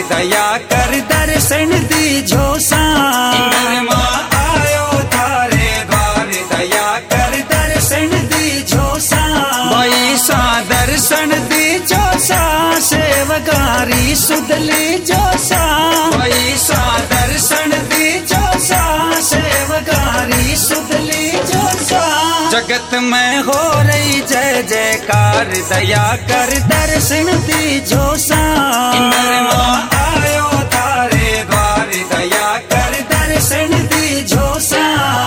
दया कर दर्शन दीजो सा। इंद्रमा आयो थारे द्वार दया कर दर्शन दीजो सा। वैसा दर्शन दीजो सा सेवकारी सुध लीजो सा। वैसा दर्शन दीजो सा सेवकारी सुध लीजो सा। जगत में हो रही जय जयकार दया कर दर्शन दीजो सा। इंद्रमा आयो तारे द्वार दया कर दर्शन दीजो सा।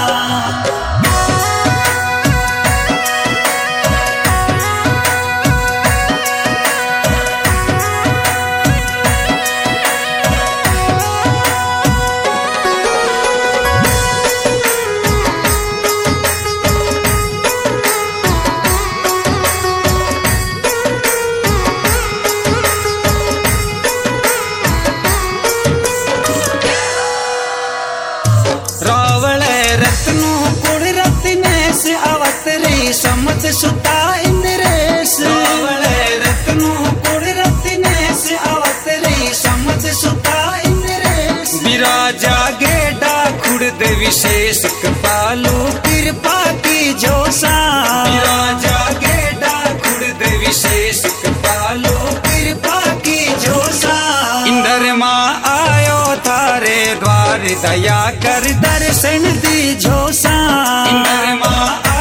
समत सुता इंद्रेश रत्नु कुड़ रत्नेश अवतरी समत सुता इंद्रेश। विराजा गेडा खुर्द विशेष कृपालु कृपा की जोसा। विराजा गेडा खुर्द विशेष कृपालु कृपा की जोसा। इंद्रमा आयो थारे द्वार दया कर दर्शन दीजो सा। इंद्रमा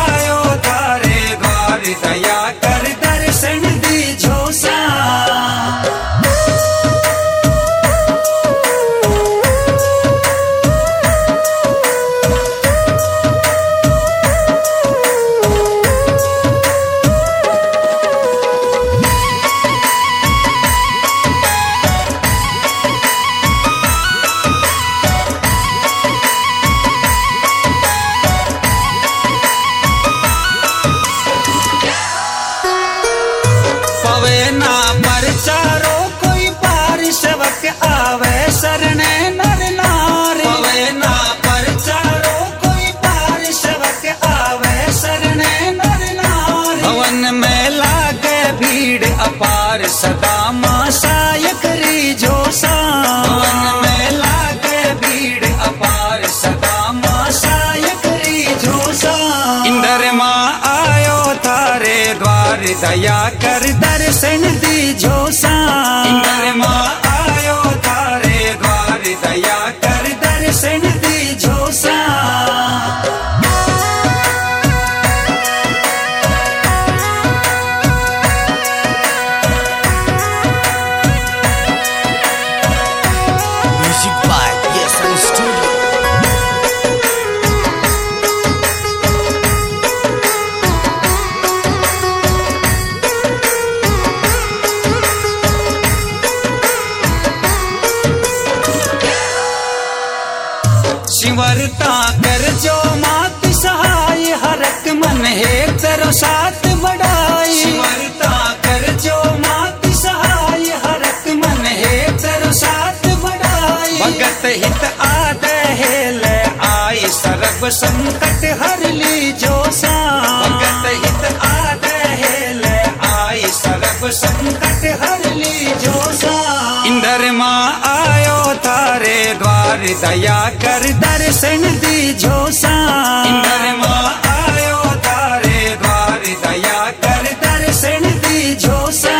दया कर दर्शन दीजो सा। आवे शरणे नर नारी। पवे ना पर चारो कोई पार सेवक आवे शरणे नर नारी। भवन में लागे भीड़ अपार सदा मां सायक रीजो सा। भवन में लागे भीड़ अपार सदा मां सायक रीजो सा। इंद्रमा आयो थारे द्वार दया कर दर्शन दीजो सा। इंद्रमा दया कर दर्शन दीजो सा। Music by Yes Studio. शिवरता कर जो मात सहाय हरक मन है तेरो साथ बढ़ाई। शिवरता कर जो मात सहाय हरक मन है तेरो साथ बढ़ाई। भगत हित आदे हेले आई सर्व संकट हर लीजो सा। भगत हित आदे हेले आई सर्व संकट हर लीजो सा। इंद्रमा आयो थारे द्वार दया कर दर्शन दीजो सा। इंद्रमा आयो थारे द्वार दया कर दर्शन दीजो सा।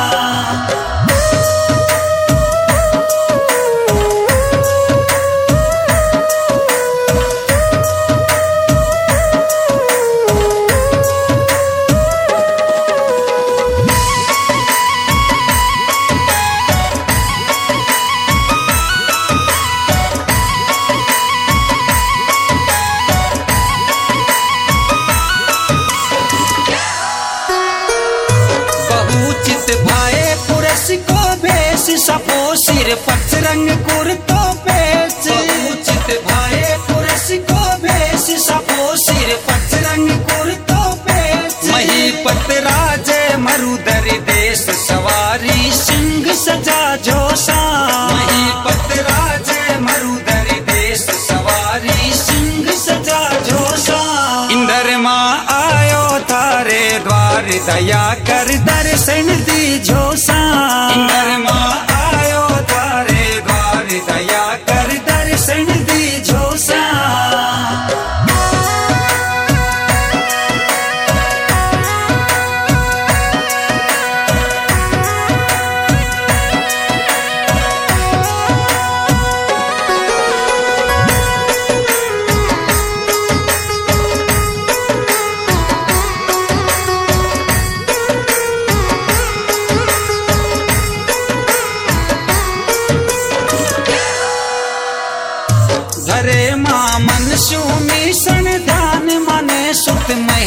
सपो सिर पच रंग कुर्तो पेच। उचित भाए पुरुष को भेष सपो सिर पच रंग कुर्तो पेच। महीपत राजे मरुदर देश सवारी सिंह सजा जोसा। महीपत राजे मरुदर देश सवारी सिंह सजा जोसा। इंद्रमा आयो थारे द्वार दया कर दर्शन दीजो सा। इंद्रमा आयो थारे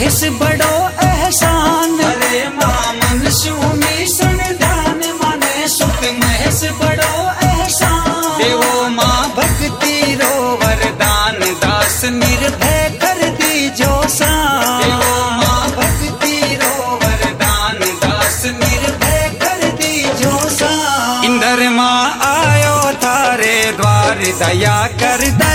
महेश बड़ो एहसान अरे मां मन सुनी सुन ध्यान माने सुत महेश बड़ो एहसान देवो मां भक्ति रो वरदान दास निर्भय कर दी जो सान देवो मां भक्ति रो वरदान दास निर्भय कर दी जो सान इंदर मां आयो थारे द्वार दया कर